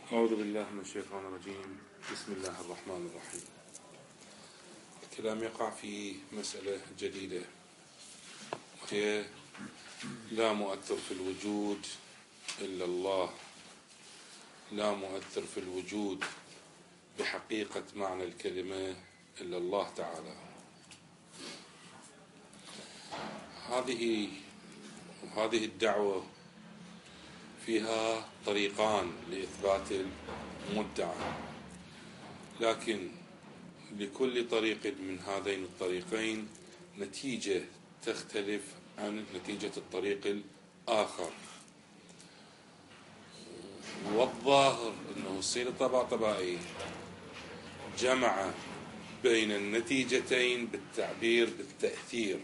أعوذ بالله من الشيطان الرجيم. بسم الله الرحمن الرحيم. الكلام يقع في مسألة جديدة، وهي لا مؤثر في الوجود إلا الله، لا مؤثر في الوجود بحقيقة معنى الكلمة إلا الله تعالى. هذه الدعوة فيها طريقان لإثبات المدعى، لكن لكل طريق من هذين الطريقين نتيجة تختلف عن نتيجة الطريق الآخر. والظاهر أنه السيد الطباطبائي جمع بين النتيجتين بالتعبير بالتأثير،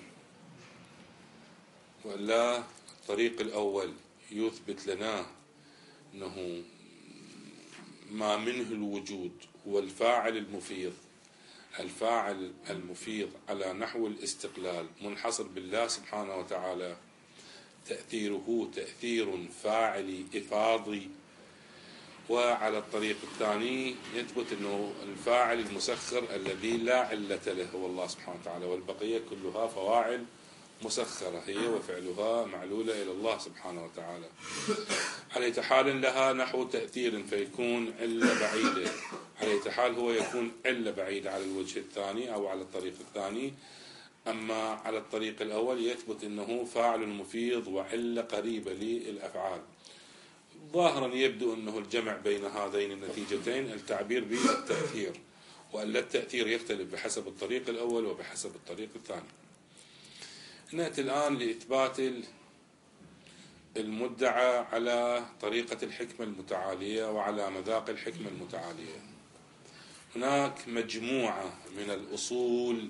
ولا الطريق الأول يثبت لنا أنه ما منه الوجود هو الفاعل المفيض، الفاعل المفيض على نحو الاستقلال منحصر بالله سبحانه وتعالى، تأثيره تأثير فاعلي إفاضي. وعلى الطريق الثاني يثبت أنه الفاعل المسخر الذي لا علة له هو الله سبحانه وتعالى، والبقية كلها فواعل مسخرة هي وفعلها معلولة إلى الله سبحانه وتعالى، على حال لها نحو تأثير فيكون علة بعيدة، على حال هو يكون علة بعيدة على الوجه الثاني أو على الطريق الثاني. أما على الطريق الأول يثبت أنه فاعل مفيض وعلة قريبة للأفعال. ظاهرا يبدو أنه الجمع بين هذين النتيجتين التعبير بالتأثير، وأن التأثير يختلف بحسب الطريق الأول وبحسب الطريق الثاني. نأتي الآن لإثبات المدعى على طريقة الحكمة المتعالية وعلى مذاق الحكمة المتعالية. هناك مجموعة من الأصول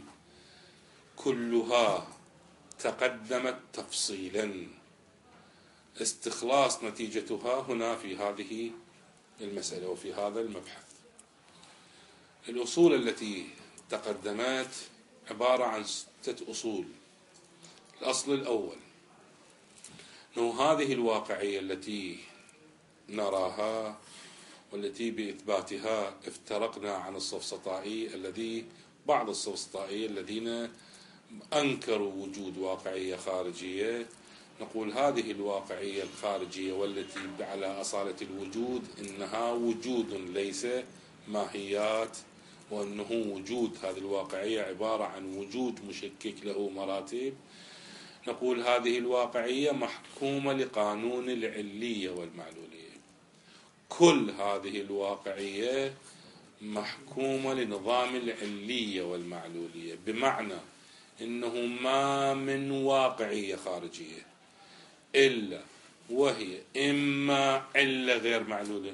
كلها تقدمت تفصيلا، استخلاص نتيجتها هنا في هذه المسألة وفي هذا المبحث. الأصول التي تقدمت عبارة عن 6 أصول. الأصل الأول أنه هذه الواقعية التي نراها والتي بإثباتها افترقنا عن السفسطائي بعض السفسطائية الذين أنكروا وجود واقعية خارجية. نقول هذه الواقعية الخارجية والتي على أصالة الوجود إنها وجود ليس ماهيات، وأنه وجود هذه الواقعية عبارة عن وجود مشكك له مراتب. نقول هذه الواقعية محكومة لقانون العلية والمعلولية، كل هذه الواقعية محكومة لنظام العلية والمعلولية، بمعنى إنه ما من واقعية خارجية إلا وهي إما علة غير معلولة،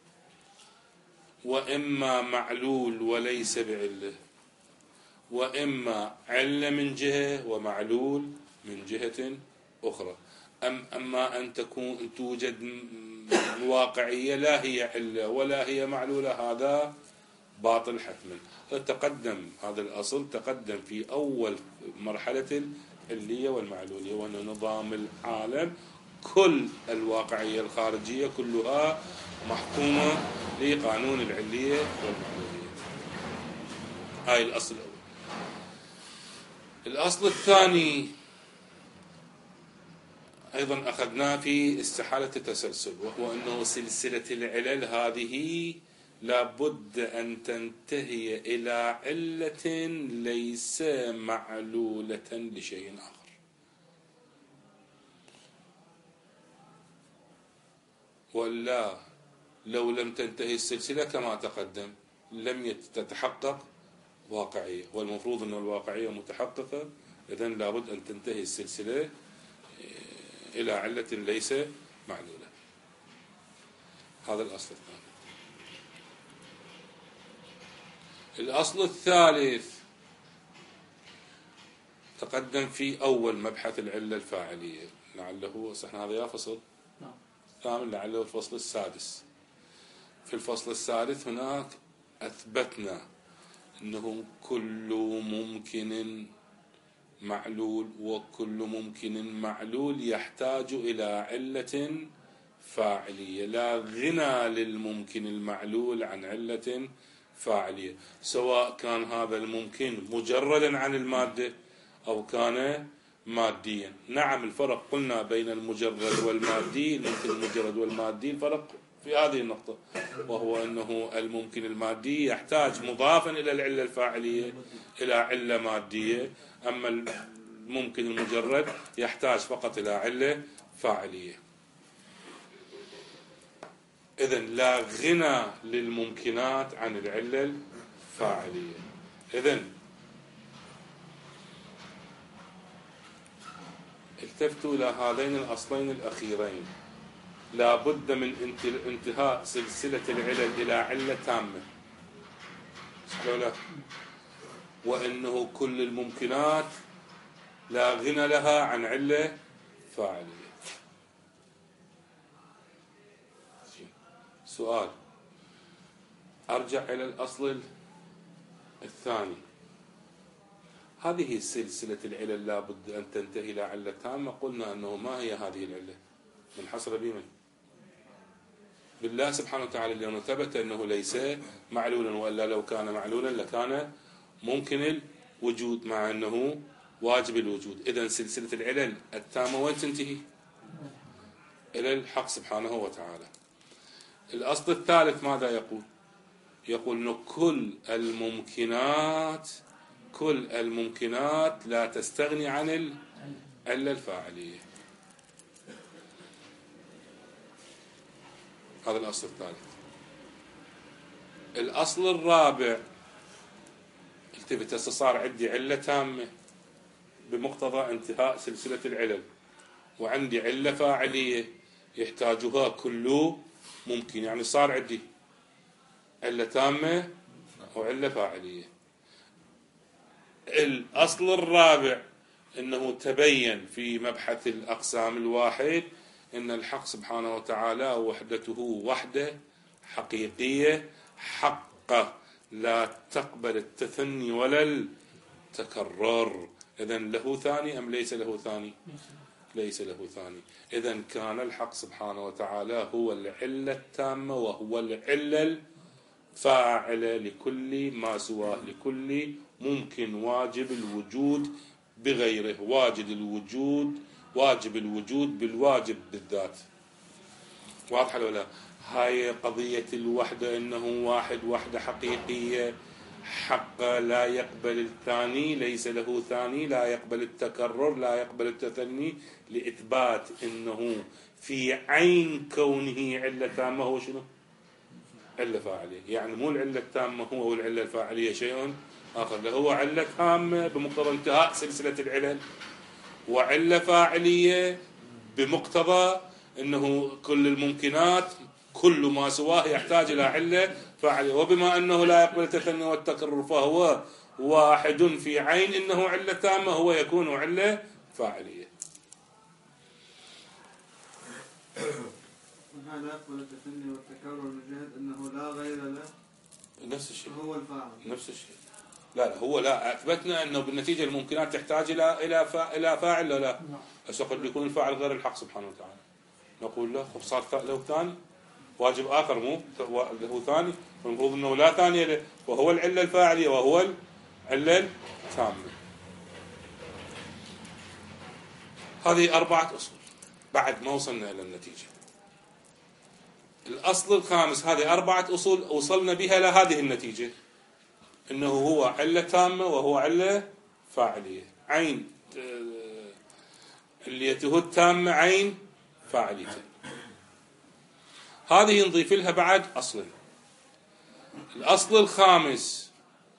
وإما معلول وليس بعلة، وإما علة من جهة ومعلول من جهة أخرى. أما أن توجد واقعية لا هي علة ولا هي معلولة، هذا باطل حتما. تقدم هذا الأصل تقدم في أول مرحلة العلية والمعلولية، وأن نظام العالم كل الواقعية الخارجية كلها محكومة لقانون العلية والمعلولية. هاي الأصل الأول. الأصل الثاني أيضا أخذناه في استحالة التسلسل، وهو أنه سلسلة العلل هذه لابد أن تنتهي إلى علة ليس معلولة لشيء آخر. ولا لو لم تنتهي السلسلة كما تقدم لم تتحقق واقعية، والمفروض أن الواقعية متحققة، إذن لابد أن تنتهي السلسلة إلى علة ليس معلولة. هذا الأصل الثاني. الأصل الثالث تقدم في أول مبحث العلة الفاعلية، لعله صحنا هذا يا فصل ثامن، لعله الفصل السادس. في الفصل السادس هناك أثبتنا أنه كل ممكن معلول، وكل ممكن معلول يحتاج إلى علة فاعلية، لا غنى للممكن المعلول عن علة فاعلية، سواء كان هذا الممكن مجردا عن المادة أو كان ماديا. نعم، الفرق قلنا بين المجرد والمادي، الممكن المجرد والمادي الفرق في هذه النقطة، وهو أنه الممكن المادي يحتاج مضافا إلى العلة الفاعلية إلى علة مادية، أما الممكن المجرد يحتاج فقط إلى علة فاعلية. إذن لا غنى للممكنات عن العلة الفاعلية. إذن التفتوا إلى هذين الأصلين الأخيرين، لا بد من انتهاء سلسلة العلل إلى علة تامة، صح ولا لا؟ وأنه كل الممكنات لا غنى لها عن علة فاعلية. سؤال، أرجع إلى الأصل الثاني، هذه سلسلة العلل لا بد أن تنتهي إلى علة تامة. قلنا أنه ما هي هذه العلة؟ منحصرة بمن؟ بالله سبحانه وتعالى، لأنه ثبت أنه ليس معلولا، وإلا لو كان معلولا لكان ممكن الوجود مع أنه واجب الوجود. إذن سلسلة العلل التامة وين تنتهي؟ إلى الحق سبحانه وتعالى. الأصل الثالث ماذا يقول؟ يقول أنه كل الممكنات لا تستغني عن العلة الفاعلية. هذا الأصل الثالث. الأصل الرابع، التفت، صار عندي علة تامة بمقتضى انتهاء سلسلة العلل، وعندي علة فاعلية يحتاجها كل ممكن، يعني صار عندي علة تامة وعلة فاعلية. الأصل الرابع أنه تبين في مبحث الأقسام الواحد أن الحق سبحانه وتعالى وحدته وحدة حقيقية حقة لا تقبل التثني ولا التكرر. إذن له ثاني أم ليس له ثاني؟ ليس له ثاني. إذن كان الحق سبحانه وتعالى هو العلة التامة، وهو العلة الفاعلة لكل ما سواه، لكل ممكن واجب الوجود بغيره، واجب الوجود بالواجب بالذات. واضحة ولا لا؟ هاي قضية الوحدة، إنه واحد وحدة حقيقية حق لا يقبل الثاني، ليس له ثاني، لا يقبل التكرر، لا يقبل التثني، لإثبات إنه في عين كونه علة تامة هو شنو؟ علة فاعلية. يعني مو العلة التامة هو والعلة الفاعلية شيء آخر، هو علة تامة بمقتضى انتهاء سلسلة العلل، وعلة فاعلية بمقتضى أنه كل الممكنات كل ما سواه يحتاج إلى علة فاعلية، وبما أنه لا يقبل التثني والتكرر فهو واحد في عين إنه علة تامة، هو يكون علة فاعلية. لا يقبل التثني والتكرر من جهة أنه لا غير له، نفس الشيء، هو الفاعل، نفس الشيء. لا هو لا، أثبتنا أنه بالنتيجة الممكنات تحتاج إلى فاعل. لا بس قد يكون الفاعل غير الحق سبحانه وتعالى، نقول له صار له ثاني، واجب آخر مو له ثاني، والمفروض أنه لا ثاني له، وهو العلة الفاعلية وهو العلة التامة. هذه 4 أصول بعد ما وصلنا إلى النتيجة. الأصل الخامس، هذه 4 أصول وصلنا بها لهذه النتيجة، إنه هو علة تامة وهو علة فاعلية، عين عليته التامة عين فاعليته. هذه نضيف لها بعد أصل. الأصل الخامس،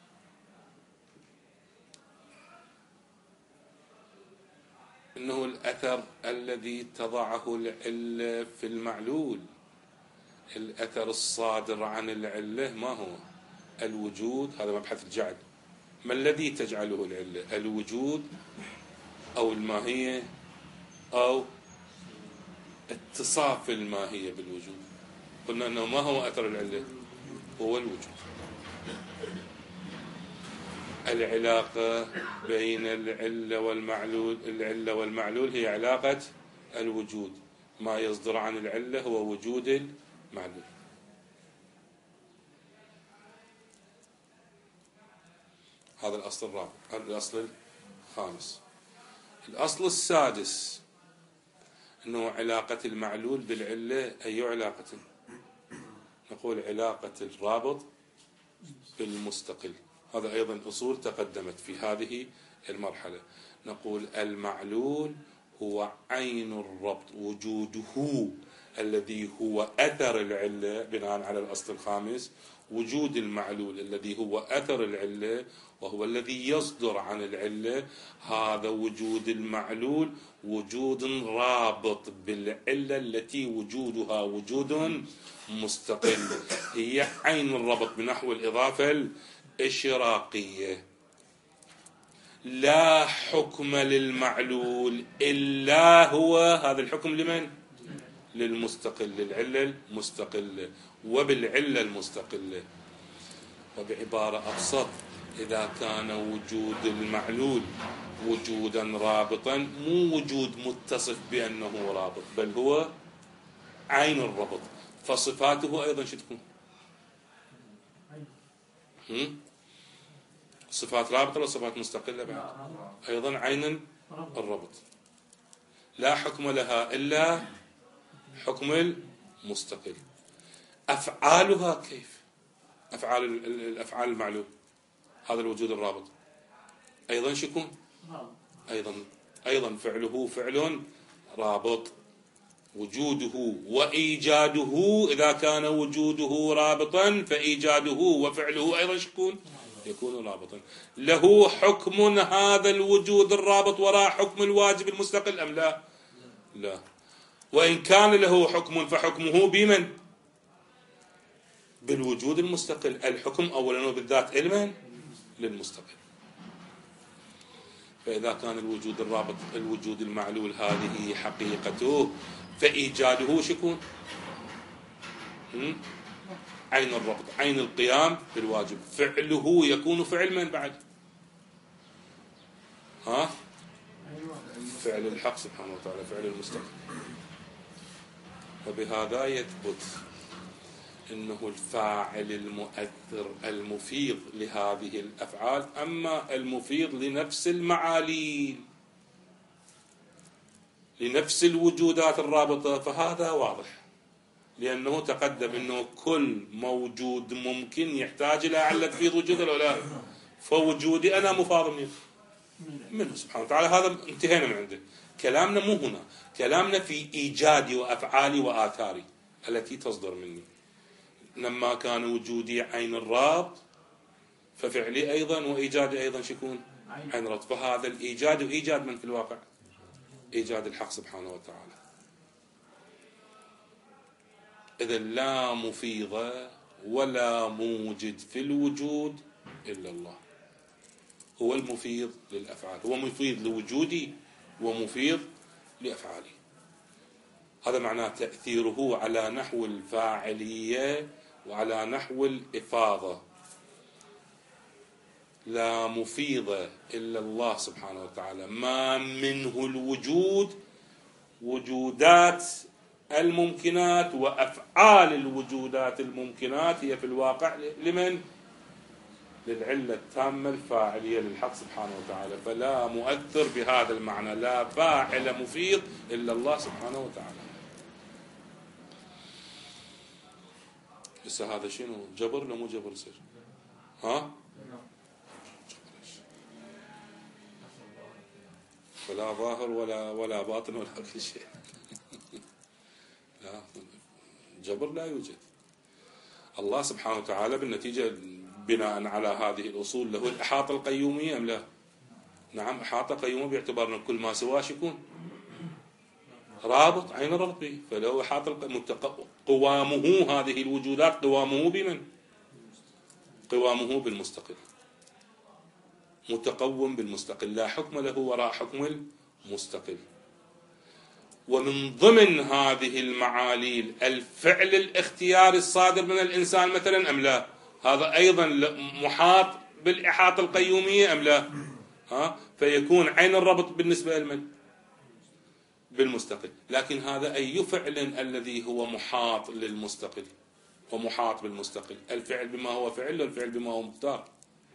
إنه الأثر الذي تضعه العلة في المعلول، الأثر الصادر عن العلة ما هو؟ الوجود. هذا مبحث الجعل. ما الذي تجعله العلة؟ الوجود أو الماهية أو اتصاف الماهية بالوجود؟ قلنا أنه ما هو أثر العلة؟ هو الوجود. العلاقة بين العلة والمعلول هي علاقة الوجود. ما يصدر عن العلة هو وجود المعلول. هذا الأصل الرابع. هذا الأصل الخامس. الأصل السادس أنه علاقة المعلول بالعلة أي علاقة؟ نقول علاقة الرابط بالمستقل. هذا أيضا أصول تقدمت في هذه المرحلة. نقول المعلول هو عين الربط، وجوده الذي هو أثر العلة بناء على الأصل الخامس. وجود المعلول الذي هو أثر العلة وهو الذي يصدر عن العلة، هذا وجود المعلول وجود رابط بالعلة التي وجودها وجود مستقل، هي عين الربط بنحو الإضافة الإشراقية. لا حكم للمعلول إلا هو، هذا الحكم لمن؟ للمستقل، للعلة المستقلة وبالعلة المستقلة. وبعبارة أبسط، إذا كان وجود المعلول وجودا رابطا، مو وجود متصف بأنه رابط، بل هو عين الربط، فصفاته أيضا شو تكون؟ صفات رابطة ولا صفات مستقلة بعد؟ أيضا عين الربط. لا حكم لها إلا حكم المستقل. أفعالها كيف؟ الأفعال المعلوم، هذا الوجود الرابط أيضا شو يكون؟ أيضا فعله فعل رابط. وجوده وإيجاده، إذا كان وجوده رابطا فإيجاده وفعله أيضا شو يكون رابطا. له حكم هذا الوجود الرابط وراء حكم الواجب المستقل أم لا؟ لا. وإن كان له حكم فحكمه بمن؟ بالوجود المستقل. الحكم أولا وبالذات لمن؟ للمستقل. فإذا كان الوجود الرابط الوجود المعلول هذه حقيقته، فإيجاده شكون؟ عين الربط، عين القيام بالواجب. فعله يكون فعل من بعد؟ فعل الحق سبحانه وتعالى، فعل المستقل. وبهذا يثبت إنه الفاعل المؤثر المفيض لهذه الأفعال. أما المفيض لنفس المعاليل، لنفس الوجودات الرابطة، فهذا واضح، لأنه تقدم أنه كل موجود ممكن يحتاج إلى علة تفيض وجوده لو لا، فوجودي أنا مفاض منه سبحانه وتعالى. هذا انتهينا من عنده. كلامنا مو هنا، كلامنا في إيجادي وأفعالي وآثاري التي تصدر مني. لما كان وجودي عين الرابط ففعلي أيضا وإيجادي أيضا شكون؟ عين الرابط. فهذا الإيجاد وإيجاد من في الواقع؟ إيجاد الحق سبحانه وتعالى. إذا لا مفيض ولا موجد في الوجود إلا الله، هو المفيض للأفعال، هو مفيض لوجودي ومفيض لأفعالي. هذا معناه تأثيره على نحو الفاعلية وعلى نحو الإفاضة. لا مفيض إلا الله سبحانه وتعالى، ما منه الوجود وجودات الممكنات وأفعال الوجودات الممكنات هي في الواقع لمن؟ للعلة التامة الفاعلية للحق سبحانه وتعالى. فلا مؤثر بهذا المعنى، لا فاعل مفيض إلا الله سبحانه وتعالى. بس هذا شنو؟ جبر ولا مو جبر يصير؟ فلا ظاهر ولا باطن ولا كل شيء. لا، جبر لا يوجد. الله سبحانه وتعالى بالنتيجة بناء على هذه الأصول له الإحاطة القيومية أم لا؟ نعم، إحاطة قيومة باعتبار أن كل ما سواه يكون رابط، عين الربط به. فله إحاطة قوامه، هذه الوجودات قوامه بمن؟ قوامه بالمستقل، متقوم بالمستقل، لا حكم له وراء حكم المستقل. ومن ضمن هذه المعاليل الفعل الاختياري الصادر من الإنسان مثلا أم لا؟ هذا أيضا محاط بالإحاطة القيومية أم لا؟ فيكون عين الربط بالنسبة لمن؟ بالمستقل، لكن هذا أي فعل الذي هو محاط للمستقل ومحاط بالمستقل؟ الفعل بما هو فعل والفعل بما هو مختار.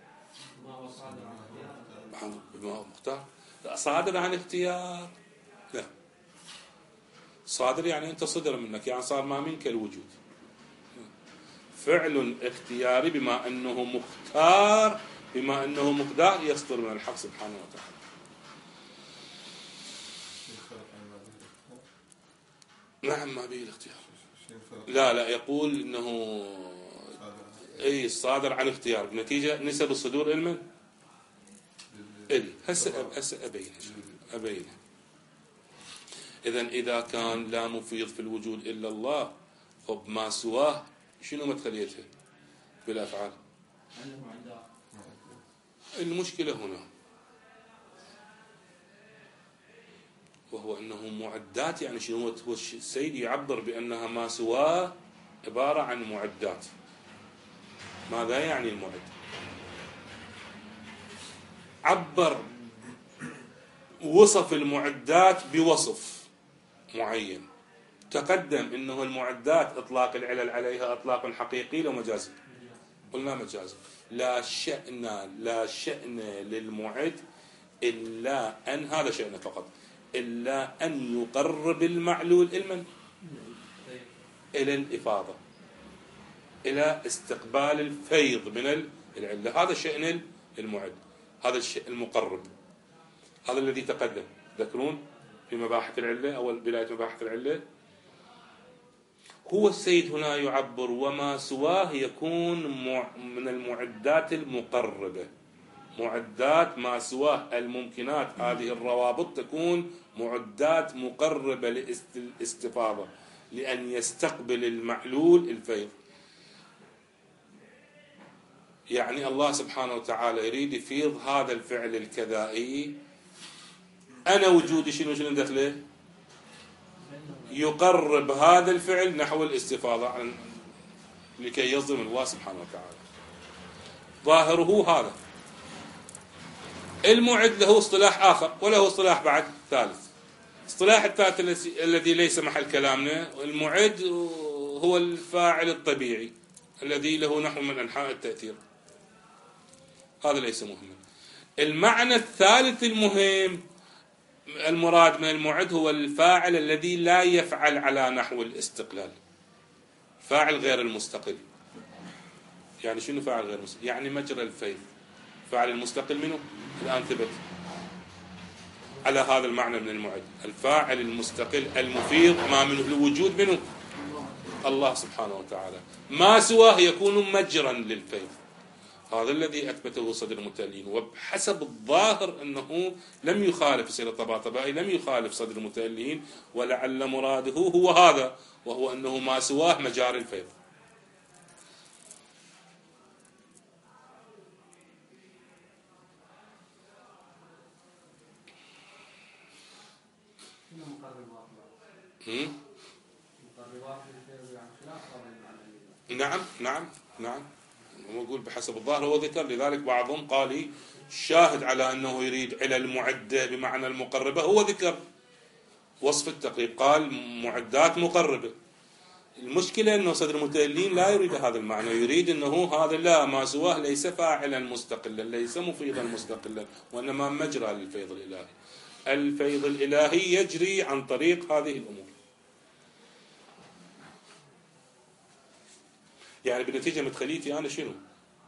بما هو مختار صادر عن اختيار. لا، صادر يعني أنت صدر منك، يعني صار ما منك الوجود. فعل اختياري بما أنه مختار، بما أنه مقدار، يصدر من الحق سبحانه وتعالى. نعم ما به الاختيار. لا يقول انه اي صادر عن اختيار بنتيجه نسب الصدور لمن؟ الي. هسه ابينه. اذا كان لا مفيض في الوجود الا الله، خب ما سواه شنو مدخليتها بالافعال؟ المشكله هنا وهو أنه معدات. يعني شنو هو السيد يعبر بأنها ما سواه عبارة عن معدات. ماذا يعني المعد؟ عبر وصف المعدات بوصف معين، تقدم أنه المعدات إطلاق العلل عليها إطلاق حقيقي لو مجازي. قلنا مجازي. لا شأن للمعد إلا أن هذا شأنه فقط، إلا أن يقرب المعلول إلى الإفاضة، إلى استقبال الفيض من العلة. هذا شأن المعد، هذا الشيء المقرب، هذا الذي تقدم. تذكرون في مباحث العلة أو بداية مباحث العلة، هو السيد هنا يعبر وما سواه يكون من المعدات المقربة. معدات ما سواه الممكنات، هذه الروابط تكون معدات مقربة للاستفاضة، لأن يستقبل المعلول الفيض. يعني الله سبحانه وتعالى يريد يفيض هذا الفعل الكذائي، أنا وجودي شنو دخله؟ يقرب هذا الفعل نحو الاستفاضة لكي يصدر من الله سبحانه وتعالى. ظاهره هذا. المعد له اصطلاح آخر وله اصطلاح بعد ثالث. اصطلاح الثالث الذي ليس محل كلامنا، المعد هو الفاعل الطبيعي الذي له نحو من أنحاء التأثير، هذا ليس مهما. المعنى الثالث المهم المراد من المعد هو الفاعل الذي لا يفعل على نحو الاستقلال، فاعل غير المستقل. يعني شنو فاعل غير المستقل؟ يعني مجرى الفيض. فاعل المستقل منه الآن ثبت على هذا المعنى من المعد. الفاعل المستقل المفيض ما منه الوجود منه الله سبحانه وتعالى، ما سواه يكون مجرا للفيض. هذا الذي أثبته صدر المتألين، وبحسب الظاهر أنه لم يخالف سيد الطباطبائي، لم يخالف صدر المتألين، ولعل مراده هو هذا، وهو أنه ما سواه مجاري الفيض. نعم نقول بحسب الظاهر هو ذكر. لذلك بعضهم قال الشاهد على أنه يريد علل معدة بمعنى المقربة، هو ذكر وصف التقريب قال معدات مقربة. المشكلة أنه صدر المتألين لا يريد هذا المعنى، يريد أنه هذا لا ما سواه ليس فاعلا مستقلا، ليس مفيضا مستقلا، وإنما مجرى للفيض الإلهي. الفيض الإلهي يجري عن طريق هذه الأمور. يعني بالنتيجة مدخليتي أنا شنو؟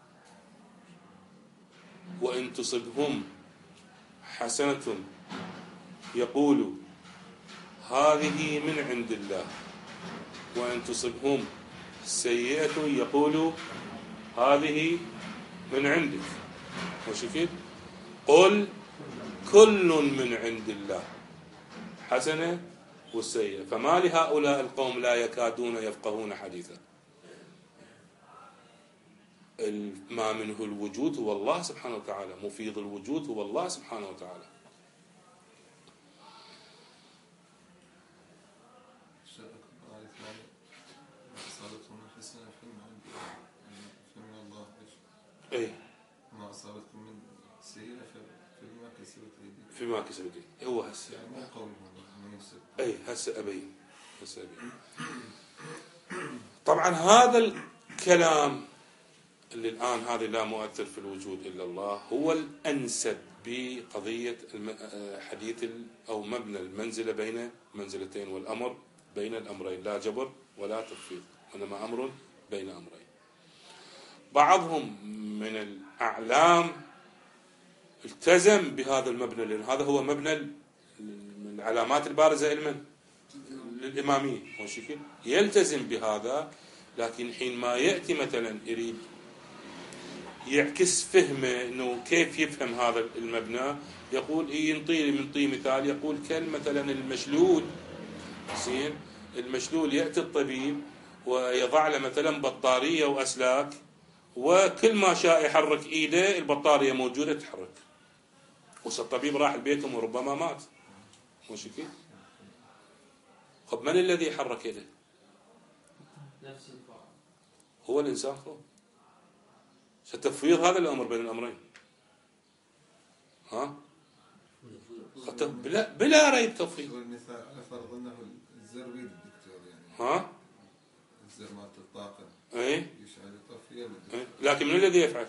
وإن تصبهم حسنة يقولوا هذه من عند الله، وإن تصبهم سيئة يقولوا هذه من عندك. وشكيت قل كل من عند الله، حسنة والسيئة، فما لهؤلاء القوم لا يكادون يفقهون حديثا. ما منه الوجود هو الله سبحانه وتعالى، مفيض الوجود هو الله سبحانه وتعالى. ايه ما أصابتكم من سيئة فيما كسبت أيديهم. هو هسه يعني مو قول ما ينسب. أي هسه أبين. طبعا هذا الكلام اللي الآن هذه لا مؤثر في الوجود إلا الله هو الأنسب بقضية حديث أو مبنى المنزلة بين منزلتين، والأمر بين الأمرين، لا جبر ولا تفويض، وإنما أمر بين أمرين. بعضهم من الأعلام التزم بهذا المبنى، لأن هذا هو مبنى من العلامات البارزة للإمامية، يلتزم بهذا. لكن حين ما يأتي مثلا يريد يعكس فهمه انه كيف يفهم هذا المبنى، يقول ينطي مثال، يقول مثلا المشلول، زين، المشلول يأتي الطبيب ويضع له مثلا بطارية وأسلاك، وكل ما شاء يحرك ايده البطارية موجودة تتحرك، والطبيب راح لبيتهم وربما مات. مش كيف؟ خب من الذي يحرك يده؟ نفس الفاعل هو الإنسان. ستفويض هذا الأمر بين الأمرين. ها؟ بلا ريب تفويض. والمثال على فرض أنه الزر بيد الدكتور يعني. ها؟ الزر مالت الطاقة. إيه؟ يشعل الطفية بالدكتور. لكن من الذي يفعل؟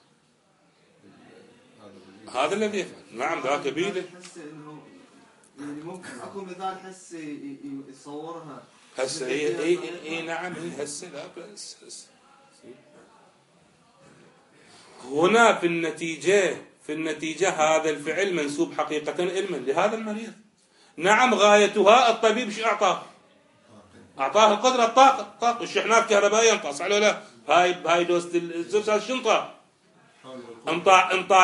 هذا الذي يفعل. نعم ذاك بيده. حس إنه يعني ممكن أكو مثال حس يصورها. هسه اي نعم هسه لا بس هنا في النتيجة هذا الفعل منسوب حقيقة علما لهذا المريض. نعم غايتها الطبيب شو أعطاه القدرة، الطاقة، الشحنات الكهربائية انطى، صح ولا لا؟ هاي دوست الزر شنطة، انطى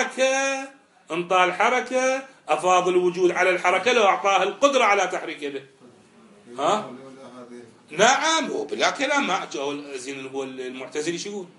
الحركة، أفاض الوجود على الحركة لو أعطاه القدرة على تحريك يده. ها؟ نعم، هو بلا كلام. ما زين هو المعتزلي شو يقول؟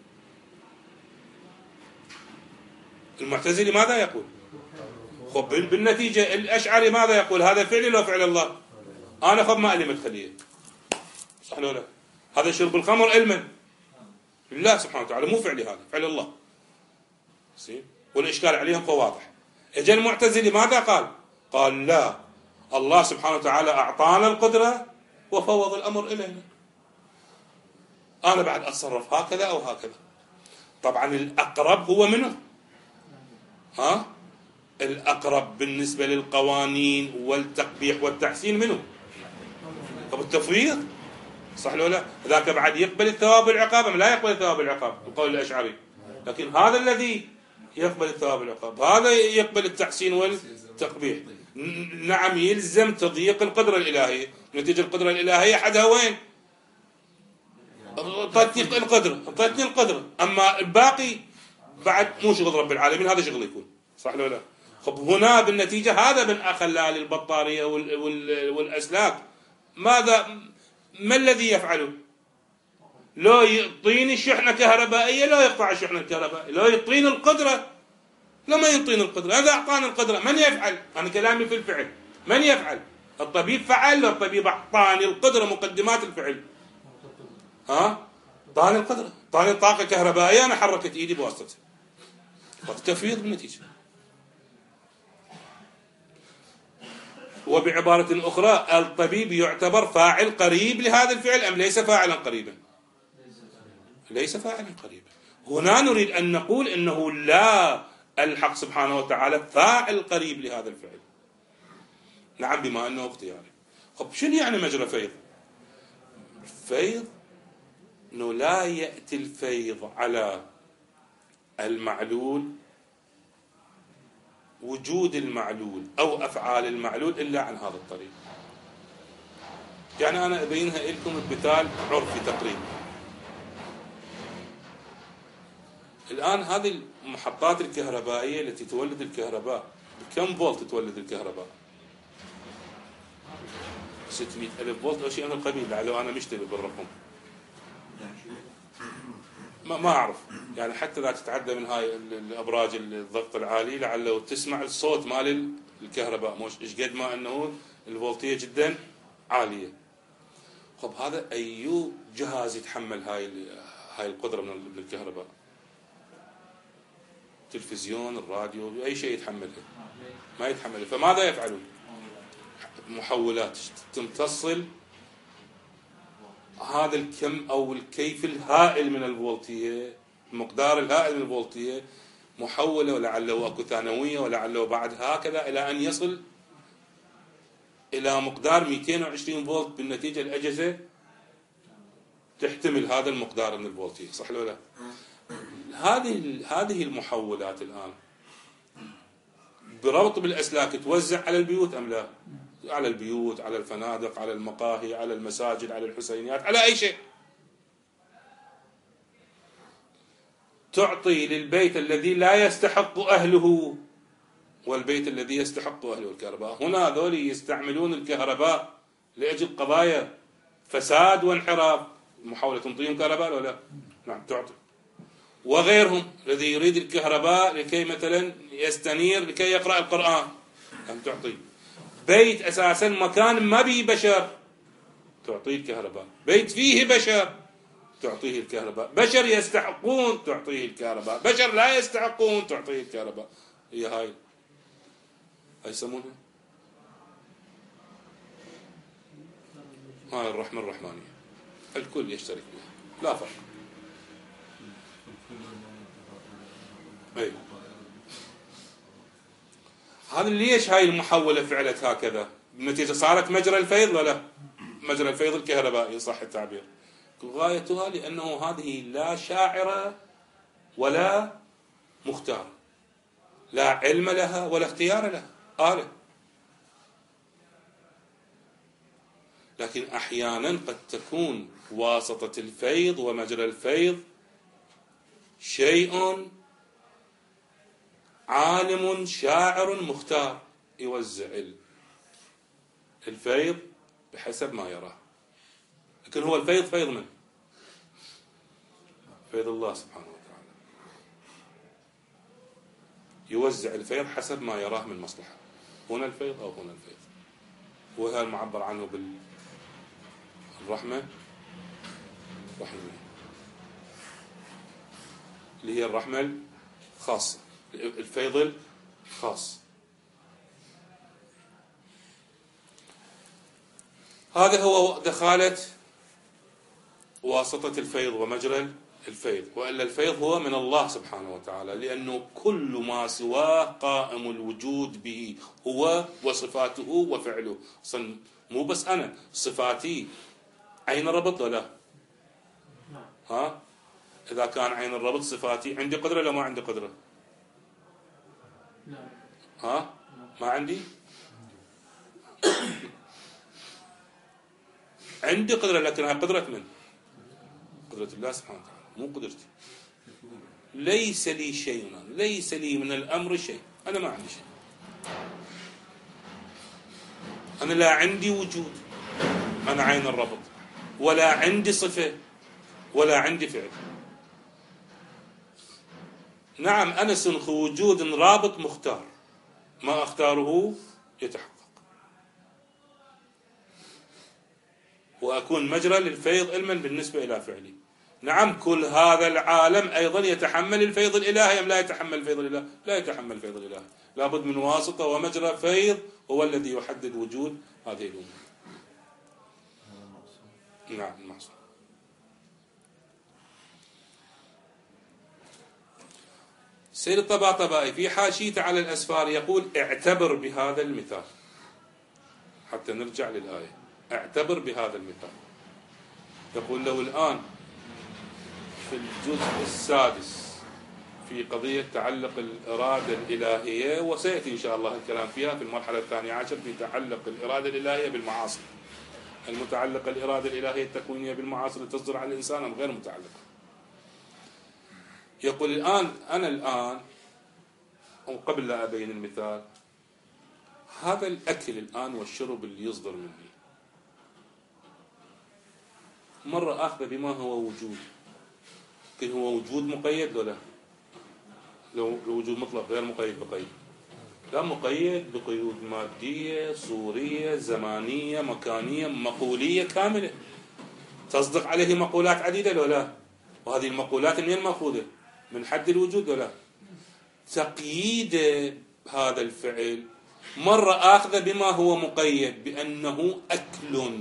المعتزلي ماذا يقول؟ خب بالنتيجة الأشعري ماذا يقول؟ هذا فعل لو فعل الله. أنا خب ما ألي مدخلية، صح ولا لا؟ هذا شرب الخمر علما لله سبحانه وتعالى، مو فعلي، هذا فعل الله. والإشكال عليهم فواضح. اجى المعتزلي ماذا قال؟ قال لا، الله سبحانه وتعالى أعطانا القدرة وفوض الأمر إلينا، أنا بعد أتصرف هكذا أو هكذا. طبعا الأقرب هو منه، ها؟ الأقرب بالنسبة للقوانين والتقبيح والتحسين منه؟ طب التفويض، صح ولا لا؟ ذاك بعد يقبل الثواب والعقاب أم لا يقبل الثواب والعقاب؟ القول الأشعري. لكن هذا الذي يقبل الثواب والعقاب، هذا يقبل التحسين والتقبيح. نعم يلزم تضييق القدرة الإلهية. نتيجة القدرة الإلهية حدها وين؟ انطيتني القدرة، أما الباقي بعد مو شغل رب العالمين، هذا شغل يكون، صح ولا لا؟ خب هنا بالنتيجة هذا من أخلى للبطارية والأسلاك ما الذي يفعله؟ لو يعطيني شحنة كهربائية لا يقطع الشحنة الكهربائية، لو يعطيني القدرة لما يعطيني القدرة. إذا أعطاني القدرة من يفعل؟ أنا كلامي في الفعل، من يفعل؟ الطبيب فعل، الطبيب أعطاني القدرة، مقدمات الفعل. ها؟ أعطاني القدرة، أعطاني طاقة كهربائية، أنا حركت إيدي بواسطتها، تفويض بالنتيجة. وبعبارة أخرى الطبيب يعتبر فاعل قريب لهذا الفعل أم ليس فاعلا قريبا؟ ليس فاعلا قريبا. هنا نريد أن نقول إنه لا، الحق سبحانه وتعالى فاعل قريب لهذا الفعل. نعم بما أنه اختياري. طب شنو يعني مجرى فيض؟ الفيض أنه لا يأتي الفيض على المعلول، وجود المعلول أو أفعال المعلول إلا عن هذا الطريق. يعني أنا أبينها لكم بمثال عرفي تقريبا. الآن هذه المحطات الكهربائية التي تولد الكهرباء بكم فولت تولد الكهرباء؟ 600,000 فولت أو شيء من القبيل، لعله أنا مشتري بالرقم، ما أعرف. يعني حتى إذا تتعدى من هاي الأبراج الضغط العالي لعله تسمع الصوت مال الكهرباء، مش إيش قد ما أنه الفولتية جدا عالية. خب هذا أي جهاز يتحمل هاي القدرة من الكهرباء؟ التلفزيون، الراديو، أي شيء يتحملها، ما يتحملها. فماذا يفعلون؟ محولات تمتصل هذا الكم أو الكيف الهائل من الفولتية، المقدار الهائل من الفولتية، محولة ولعله أكو ثانوية ولعله بعد هكذا، إلى أن يصل إلى مقدار 220 فولت. بالنتيجة الأجهزة تحتمل هذا المقدار من الفولتية، صح ولا لا؟ هذه المحولات الآن بربط بالأسلاك توزع على البيوت أم لا؟ على البيوت، على الفنادق، على المقاهي، على المساجد، على الحسينيات، على أي شيء. تعطي للبيت الذي لا يستحق أهله والبيت الذي يستحق أهله الكهرباء. هنا ذول يستعملون الكهرباء لأجل قضايا فساد وانحراف، محاولة تنطيهم كهرباء ولا لا؟ نعم تعطي. وغيرهم الذي يريد الكهرباء لكي مثلا يستنير لكي يقرأ القرآن، أم تعطي. بيت أساسا مكان ما به بشر تعطيه الكهرباء، بيت فيه بشر تعطيه الكهرباء، بشر يستحقون تعطيه الكهرباء، بشر لا يستحقون تعطيه الكهرباء. هي هاي يسمونها هاي الرحمة الرحمانية، الكل يشترك بها لا فرق. أي. هذا ليش هاي المحولة فعلت هكذا؟ بالنتيجة صارت مجرى الفيض ولا مجرى الفيض الكهربائي صح التعبير. غايتها لأنه هذه لا شاعرة ولا مختار، لا علم لها ولا اختيار لها، آلة. لكن أحيانا قد تكون واسطة الفيض ومجرى الفيض شيء عالم شاعر مختار يوزع الفيض بحسب ما يراه. لكن هو الفيض فيض من؟ فيض الله سبحانه وتعالى، يوزع الفيض حسب ما يراه من مصلحة، هنا الفيض أو هنا الفيض. وهذا المعبر عنه بالرحمة رحمة، اللي هي الرحمة الخاصة، الفيض الخاص. هذا هو دخالة واسطة الفيض ومجرى الفيض. وإلا الفيض هو من الله سبحانه وتعالى، لأنه كل ما سواه قائم الوجود به هو وصفاته وفعله. أصلا مو بس أنا، صفاتي عين الربط ولا ها؟ إذا كان عين الربط صفاتي، عندي قدرة ولا ما عندي قدرة؟ ها؟ ما عندي؟ عندي قدرة، لكن هاي قدرة من؟ قدرة الله سبحانه وتعالى، مو قدرتي. ليس لي شيء، ليس لي من الأمر شيء، أنا ما عندي شيء. أنا لا عندي وجود، أنا عين الربط، ولا عندي صفة، ولا عندي فعل. نعم أنا سنخ وجود رابط مختار، ما أختاره يتحقق، وأكون مجرى للفيض علما بالنسبة إلى فعلي. نعم كل هذا العالم أيضا يتحمل الفيض الإلهي أم لا يتحمل الفيض الإلهي؟ لا يتحمل الفيض الإلهي، لابد من واسطة ومجرى فيض هو الذي يحدد وجود هذه الأمور. نعم المحصول. سيد الطباطبائي في حاشيته على الأسفار يقول اعتبر بهذا المثال، حتى نرجع للآية. اعتبر بهذا المثال. يقول له الآن في الجزء السادس في قضية تعلق الإرادة الإلهية، وسيأتي إن شاء الله الكلام فيها في المرحلة 12 في تعلق الإرادة الإلهية بالمعاصي. المتعلقة الإرادة الإلهية التكوينية بالمعاصي اللي تصدر على الإنسان أم غير متعلقة. يقول الآن وقبل لا أبين المثال، هذا الأكل الآن والشرب اللي يصدر مني مرة أخذ بما هو وجود، لكن هو وجود مقيد ولا لو وجود مطلق غير مقيد بقيد؟ لا، مقيد بقيود مادية صورية زمانية مكانية مقولية كاملة، تصدق عليه مقولات عديدة ولا لا؟ وهذه المقولات منين مأخوذة؟ من حد الوجود ولا؟ تقييد هذا الفعل مرة آخذ بما هو مقيد بأنه أكل،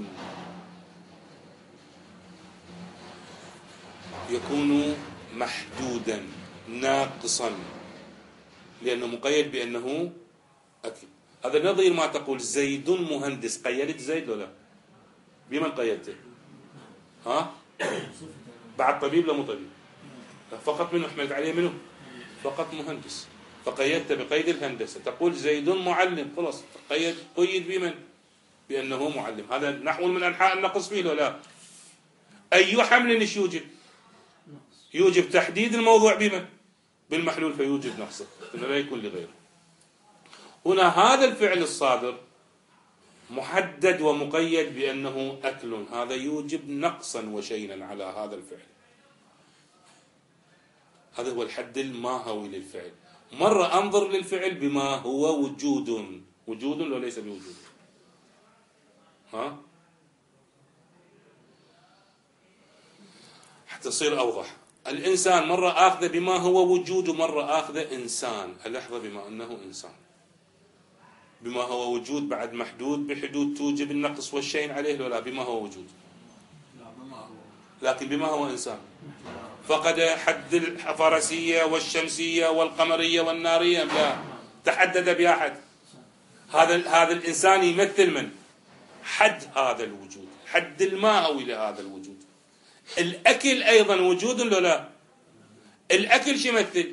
يكون محدودا ناقصا لأنه مقيد بأنه أكل. هذا نظير ما تقول زيد مهندس. قيدت زيد ولا بمن قيدته؟ ها؟ بعد طبيب لا مو طبيب، فقط منه حملت عليه منه فقط مهندس، فقيدت بقيد الهندسة. تقول زيد معلم، خلاص قيد بمن؟ بأنه معلم. هذا نحو من أنحاء النقص فيه ولا؟ أي حمل إيش يوجب؟ يوجب تحديد الموضوع بمن؟ بالمحلول، فيوجب نقصه، لا يكون لغيره. هنا هذا الفعل الصادر محدد ومقيد بأنه أكل، هذا يوجب نقصا وشينا على هذا الفعل. هذا هو الحد الماهوي للفعل. مرة أنظر للفعل بما هو وجود، وجود لو ليس بوجود. ها؟ حتى تصير أوضح. الإنسان مرة آخذ بما هو وجود ومرة آخذ إنسان. اللحظة بما أنه إنسان، بما هو وجود بعد محدود بحدود توجب النقص والشين عليه ولا بما هو وجود؟ لكن بما هو إنسان فقد حد الفرسية والشمسية والقمرية والنارية، لا تحدد بأحد. هذا الإنسان يمثل من؟ حد هذا الوجود، حد الماهوي لهذا الوجود. الأكل أيضا وجود ولا لا؟ الأكل شو يمثل؟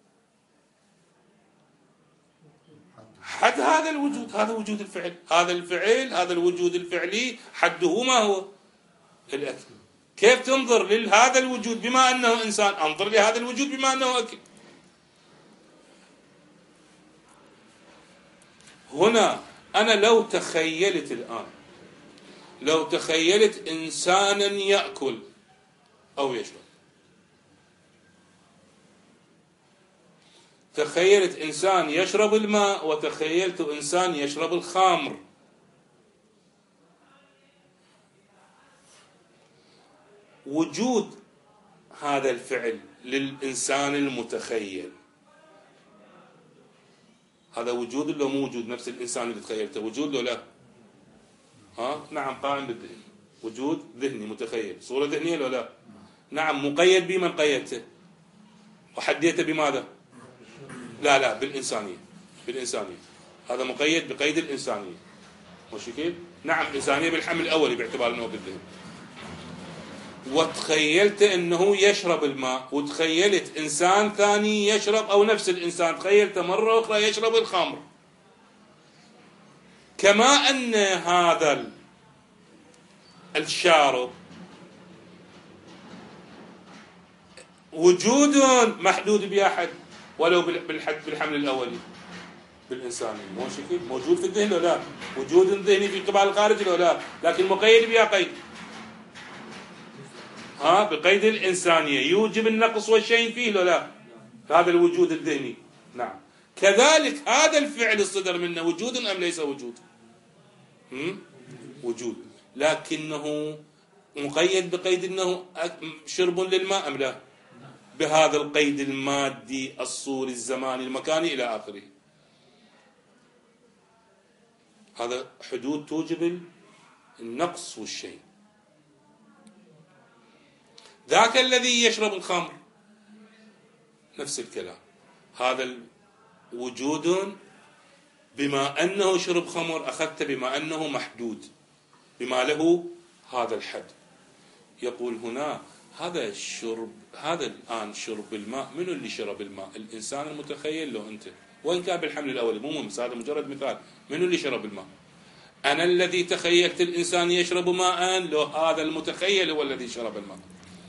حد هذا الوجود، هذا وجود الفعل. هذا الفعل، هذا الوجود الفعلي حده ما هو؟ الأكل. كيف تنظر لهذا الوجود بما أنه إنسان؟ انظر لهذا الوجود بما أنه أكل. هنا أنا لو تخيلت الآن، لو تخيلت إنسانا يأكل أو يشرب، تخيلت إنسان يشرب الماء وتخيلت إنسان يشرب الخمر، وجود هذا الفعل للإنسان المتخيل هذا وجود لو مو وجود؟ نفس الإنسان اللي تخيلته وجود لو لا؟ ها؟ نعم، قائم بالذهن، وجود ذهني متخيل، صورة ذهنية لو لا؟ نعم. مقيد بمن قيدته وحديته بماذا؟ لا بالإنسانية، بالإنسانية. هذا مقيد بقيد الإنسانية، ماشي كيف؟ نعم، إنسانية بالحمل الأولي باعتبار أنه بالذهن. وتخيلت أنه يشرب الماء، وتخيلت إنسان ثاني يشرب، أو نفس الإنسان تخيلت مرة أخرى يشرب الخمر. كما أن هذا الشارب وجود محدود بأحد ولو بالحمل الأولي بالإنساني، موجود في الذهن ولا لا؟ وجود ذهني في قبال الخارج ولا لا؟ لكن مقيد بها قيد، بقيد الإنسانية يوجب النقص والشيء فيه ولا لا؟ هذا الوجود الذهني. نعم. كذلك هذا الفعل الصدر منه وجود أم ليس وجود؟ وجود، لكنه مقيد بقيد أنه شرب للماء أم لا؟ بهذا القيد المادي الصوري الزماني المكاني إلى آخره. هذا حدود توجب النقص والشيء. ذاك الذي يشرب الخمر نفس الكلام، هذا وجود بما أنه شرب خمر أخذت بما أنه محدود، بما له هذا الحد. يقول هنا هذا الشرب، هذا الآن شرب الماء، منو اللي شرب الماء؟ الإنسان المتخيل لو أنت، وإن كان بالحمل الأول مو مهم، هذا مجرد مثال. منو اللي شرب الماء؟ أنا الذي تخيلت الإنسان يشرب ماء، لو هذا المتخيل هو الذي شرب الماء.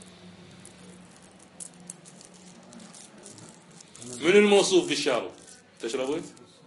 من الموصوف بالشارب؟ تشربون؟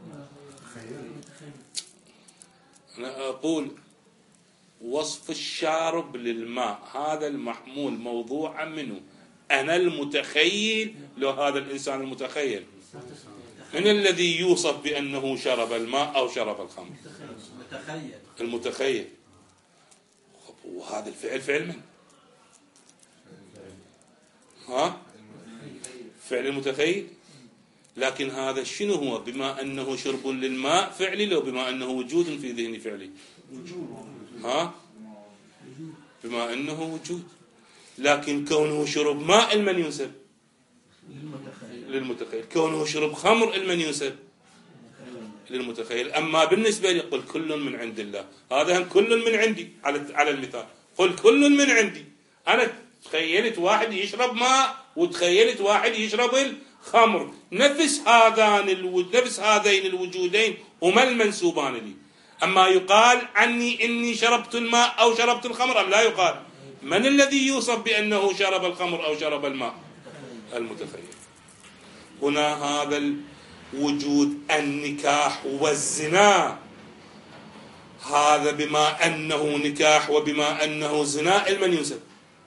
أنا أقول وصف الشارب للماء، هذا المحمول موضوعا منه أنا المتخيل، لو هذا الإنسان المتخيل. من الذي يوصف بأنه شرب الماء أو شرب الخمر؟ المتخيل. وهذا الفعل فعل من؟ فعل المتخيل. لكن هذا شنو هو؟ بما أنه شرب للماء فعلي لو بما أنه وجود في ذهني فعلي؟ ها؟ بما أنه وجود. لكن كونه شرب ماء لمن ينسب؟ للمتخيل. كونه شرب خمر لمن ينسب؟ للمتخيل. أما بالنسبة لي قل كل من عند الله، هذا هم كل من عندي على المثال، قل كل من عندي. أنا تخيلت واحد يشرب ماء وتخيلت واحد يشرب الخمر، نفس هذين الوجودين هما المنسوبان لي. أما يقال عني إني شربت الماء أو شربت الخمر أم لا يقال؟ من الذي يوصف بأنه شرب الخمر أو شرب الماء؟ المتخيل. هنا هذا وجود النكاح والزنا، هذا بما أنه نكاح وبما أنه زنا لمن ينسب؟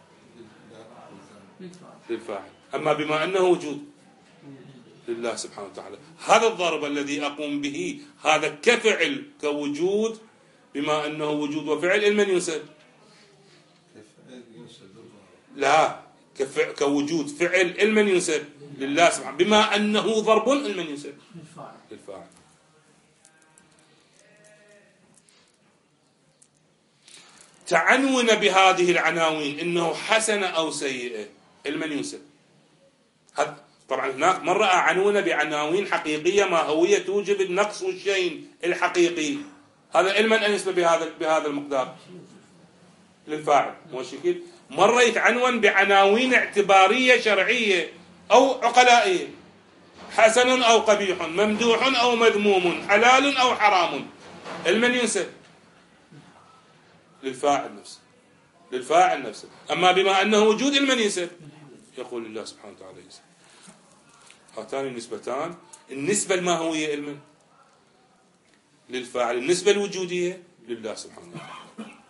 للفاعل. أما بما أنه وجود لله سبحانه وتعالى. هذا الضرب الذي أقوم به هذا كفعل كوجود، بما أنه وجود وفعل لمن ينسب؟ لا، كوجود فعل لمن ينسب؟ لله سبحانه. بما أنه ضرب لمن ينسب؟ للفاعل. تعنون بهذه العناوين إنه حسنة أو سيئة لمن ينسب؟ طبعا هناك مرة عنون بعناوين حقيقية ماهوية توجب النقص والشيء الحقيقي، هذا علما أن ينسب بهذا المقدار للفاعل. موشكل. مرة يتعنون بعناوين اعتبارية شرعية أو عقلائية، حسن أو قبيح، ممدوح أو مذموم، حلال أو حرام، لمن ينسب؟ للفاعل نفسه. أما بما أنه وجود لمن ينسب؟ يقول الله سبحانه وتعالى ينسب. هاتان النسبتان، النسبة الماهوية لمن؟ للفاعل. النسبة الوجودية لله سبحانه وتعالى.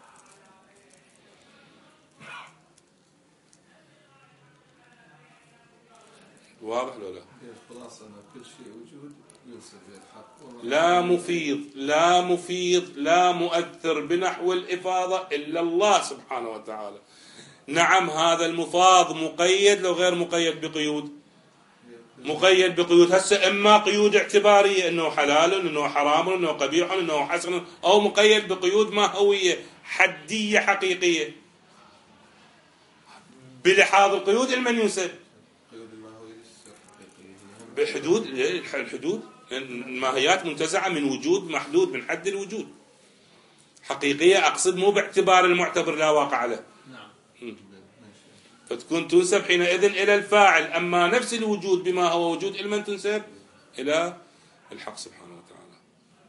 واضح ولا لا؟ خلاص أن كل شيء وجود ينسب الحق. لا مفيض لا مؤثر بنحو الإفاضة إلا الله سبحانه وتعالى. نعم هذا المفاض مقيد لو غير مقيد بقيود، مقيد بقيود. هسه إما قيود اعتبارية إنه حلال إنه حرام إنه قبيح إنه حسن، أو مقيد بقيود ماهوية حدية حقيقية. بلحاظ القيود لمن ينسب؟ بحدود الحدود، الماهيات منتزعة من وجود محدود، من حد الوجود. حقيقية أقصد مو باعتبار المعتبر لا واقع له. فتكون تنسب حينئذ إلى الفاعل. أما نفس الوجود بما هو وجود لمن تنسب؟ إلى الحق سبحانه وتعالى.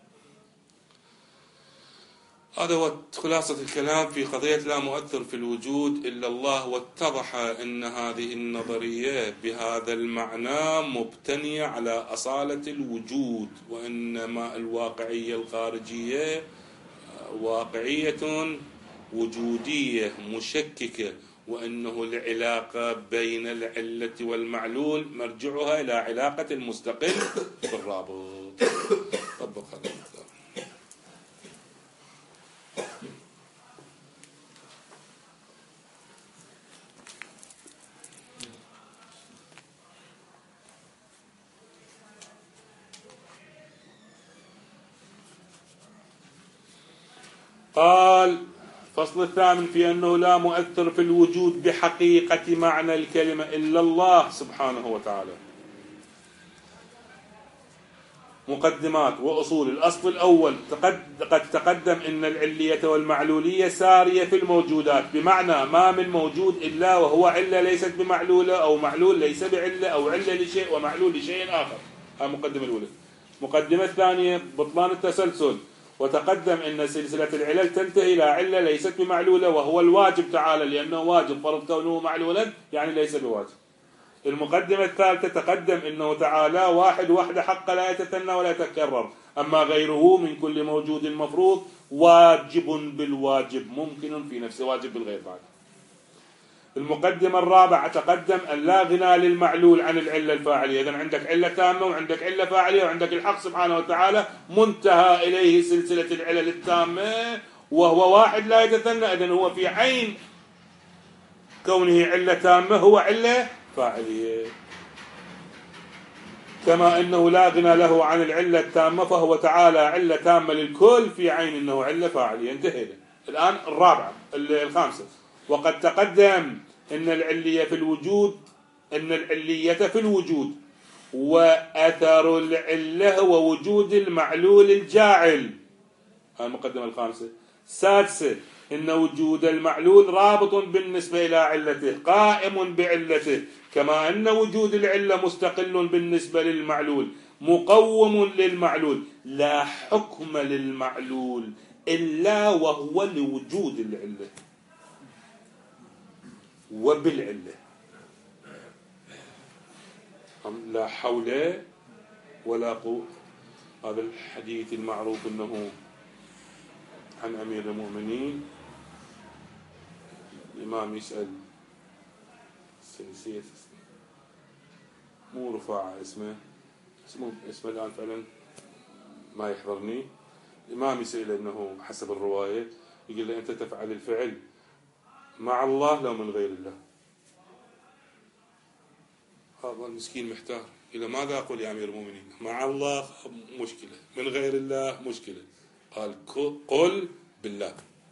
هذا هو خلاصة الكلام في قضية لا مؤثر في الوجود إلا الله. واتضح أن هذه النظرية بهذا المعنى مبتنية على أصالة الوجود، وإنما الواقعية الخارجية واقعية وجودية مشككة، وأنه العلاقة بين العلة والمعلول مرجعها إلى علاقة المستقل بالرابط. طبق هذا المقدار. قال الفصل الثامن في أنه لا مؤثر في الوجود بحقيقة معنى الكلمة إلا الله سبحانه وتعالى. مقدمات وأصول. الأصل الأول قد تقدم أن العلية والمعلولية سارية في الموجودات، بمعنى ما من موجود إلا وهو علة ليست بمعلولة، أو معلول ليس بعلة، أو علة لشيء ومعلول لشيء آخر. هذه المقدمة الأولى. المقدمة الثانية بطلان التسلسل. وتقدم أن سلسلة العلل تنتهي إلى علة ليست بمعلولة وهو الواجب تعالى، لأنه واجب، فرض كونه معلولا يعني ليس بواجب. المقدمة الثالثة تقدم أنه تعالى واحد وحده حق لا يتثنى ولا يتكرر، أما غيره من كل موجود مفروض واجب بالواجب ممكن في نفسه، واجب بالغير بعد. المقدمة الرابعة تقدم أن لا غنى للمعلول عن العلة الفاعلية. إذن عندك علة تامة وعندك علة فاعلية وعندك الحق سبحانه وتعالى منتهى إليه سلسلة العلل التامة وهو واحد لا يتثنى. إذن هو في عين كونه علة تامة هو علة فاعلية. كما أنه لا غنى له عن العلة التامة، فهو تعالى علة تامة للكل في عين أنه علة فاعلية. انتهينا. الآن الرابعة الخامسة. وقد تقدم أن العلية في الوجود، أن العلية في الوجود وأثر العلة ووجود المعلول الجاعل. هذه المقدمة الخامسة. السادسة إن وجود المعلول رابط بالنسبة إلى علته قائم بعلته، كما أن وجود العلة مستقل بالنسبة للمعلول مقوم للمعلول، لا حكم للمعلول إلا وهو لوجود العلة وبالعلة. لا حول ولا قوة. هذا الحديث المعروف أنه عن أمير المؤمنين، الإمام يسأل، نسيت اسمه، مو رفاعة اسمه الآن فعلا ما يحضرني. الإمام يسأل أنه حسب الرواية يقول له: أنت تفعل الفعل مع الله لو من غير الله؟ هذا المسكين محتار، يقول له: ماذا أقول يا أمير المؤمنين؟ مع الله مشكلة، من غير الله مشكلة. قال: قل بالله،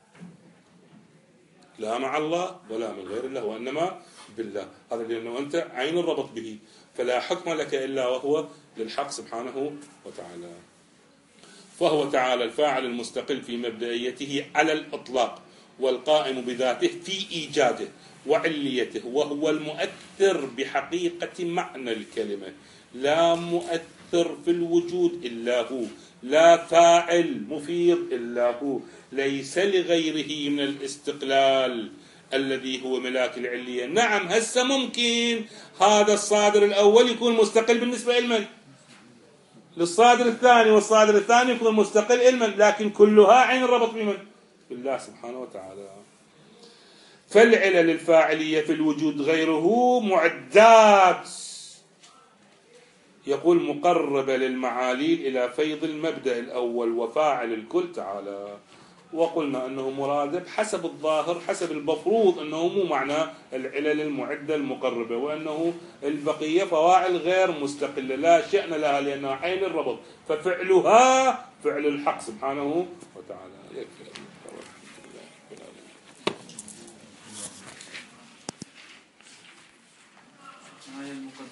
لا مع الله ولا من غير الله وإنما بالله. هذا لأنه أنت عين الربط به، فلا حكم لك إلا وهو للحق سبحانه وتعالى. فهو تعالى الفاعل المستقل في مبدئيته على الإطلاق، والقائم بذاته في إيجاده وعليته، وهو المؤثر بحقيقة معنى الكلمة، لا مؤثر في الوجود إلا هو، لا فاعل مفيض إلا هو، ليس لغيره من الاستقلال الذي هو ملاك العلية. نعم، هسه ممكن هذا الصادر الأول يكون مستقل بالنسبة لمن؟ للصادر الثاني، والصادر الثاني يكون مستقل علما، لكن كلها عين الربط بمن؟ بالله سبحانه وتعالى. فالعلل الفاعلية في الوجود غيره معدات، يقول مقربة للمعاليل إلى فيض المبدأ الأول وفاعل الكل تعالى. وقلنا أنه مرادف حسب الظاهر، حسب المفروض أنه مو معنى العلل المعدة المقربة، وأنه البقية فواعل غير مستقلة لا شأن لها لأنها عين الربط، ففعلها فعل الحق سبحانه وتعالى. يكفي.